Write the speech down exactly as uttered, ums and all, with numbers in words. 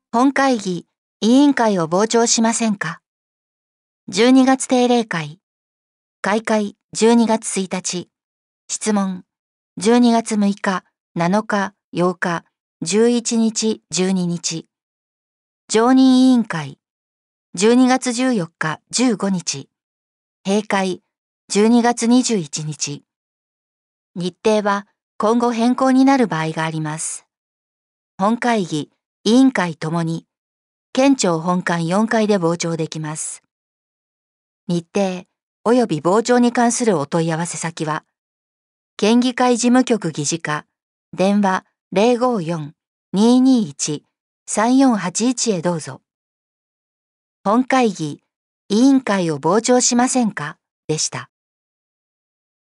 本会議、委員会を傍聴しませんか。じゅうにがつ定例会。開会じゅうにがつついたち。質問じゅうにがつむいか、なのか、ようか、じゅういちにち、じゅうににち。常任委員会じゅうにがつじゅうよっか、じゅうごにち。閉会じゅうにがつにじゅういちにち。日程は今後変更になる場合があります。本会議、委員会ともに、県庁本館よんかいで傍聴できます。日程及び傍聴に関するお問い合わせ先は、県議会事務局議事課、電話 ゼロごーよん にーにーいち さんよんはちいち へどうぞ。本会議、委員会を傍聴しませんかでした。